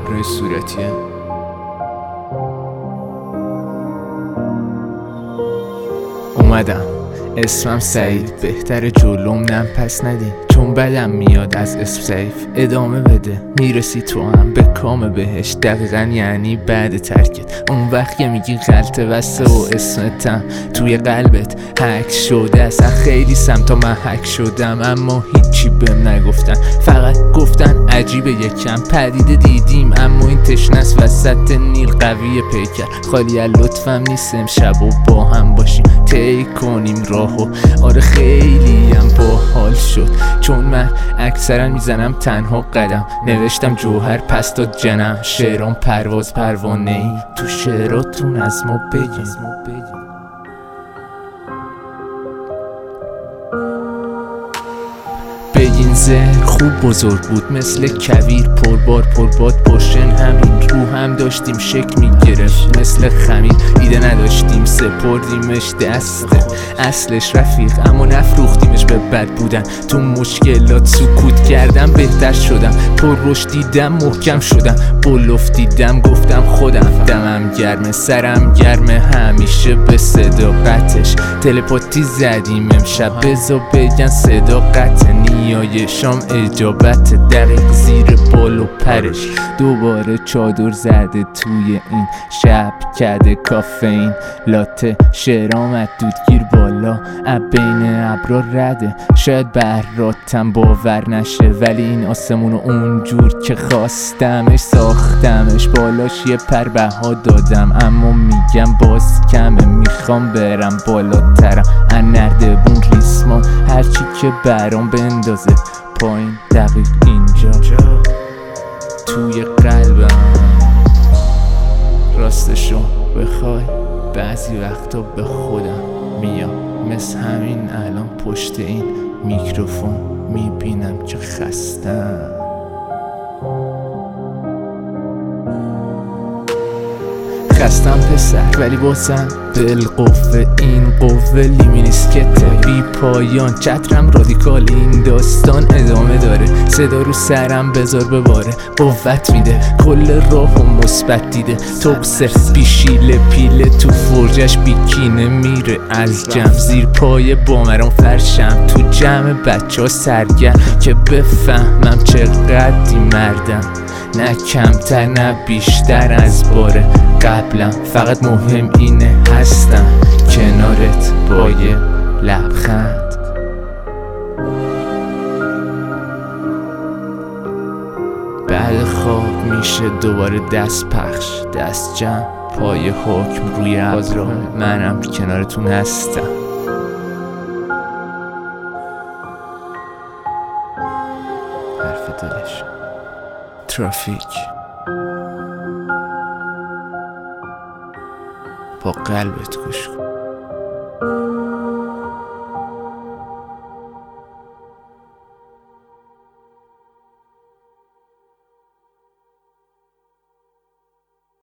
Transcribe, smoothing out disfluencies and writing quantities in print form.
ابرای صورتیه. اومدم، اسمم سعید، بهتر جلوم نم پس ندی، چون بدم میاد از اسم سیف. ادامه بده میرسی تو هم به کام بهش، دقیقا یعنی بعد ترکت. اون وقت که میگی غلطه بسته و اسمتم توی قلبت حک شده. اصلا خیلی سمتا من حک شدم، اما هیچی بهم نگفتن، فقط گفتن عجیبه یکم پدیده دیدیم، اما این تشنس وسط نیل قوی پیکر. خالی از لطفم نیست امشب و با هم باشیم طی کنیم راهو. آره خیلی هم باحال شد، چون من اکثرا میزنم تنها قدم. نوشتم جوهر پس داد جنم، شعرام پرواز پروانه ای، تو شعراتون از ما بگین. بگین زهر خوب بزرگ بود مثل کویر، پربار پرباد پشن همین رو هم داشتیم شک میگرفت مثل خمیر. ایده نداشتیم سپردیمش دسته اصلش رفیق، اما نفروختیمش به بد بودن. تو مشکلات سکوت کردم بهتر شدم، پر رشد دیدم محکم شدم، بلوف دیدم گفتم خودم. دمم گرمه سرم گرمه همیشه به صداقتش، تلپاتی زدیم امشب بزا بگن صداقت. نیای شام اجابت دقیق زیر بال و پرش، دوباره چادر زده توی این شب کده کافئین لاته. شعرام دودگیر بالا بین ابرا رده، شاید براتم باور نشه، ولی این آسمونو اونجور که خواستمش ساختمش. بالاش یه پر بها دادم، اما میگم باز کمه، میخوام برم بالاترم. نردبون ریسمان هرچی که برام بندازه پایین، دقیق اینجا توی قلبم. راستشو بخوای بعضی وقتا به خودم میام، مثل همین الان پشت این میکروفون میبینم که خستم. خستم پسر ولی بازم بالقوه، این قوه لیمینیسکته بی پایان. چترم رادیکال، این داستان ادامه داره. صدا رو سرم بذار بباره، قوت میده کل راهو مثبت دیده. توکسر بیشیله پیله تو فرجش بیکینه میره از جمع، زیر پای بامران فرشم تو جمع بچه ها سرگرم، که بفهمم چقدری مردم، نه کمتر نه بیشتر از باره قبلم. فقط مهم اینه هستم کنارت با یه لبخند. بعد خواب میشه دوباره دست پخش، دست جمع، پای حکم روی ابرا. منم کنارتون هستم. حرف دلش ترافیک با قلبت گوش کن.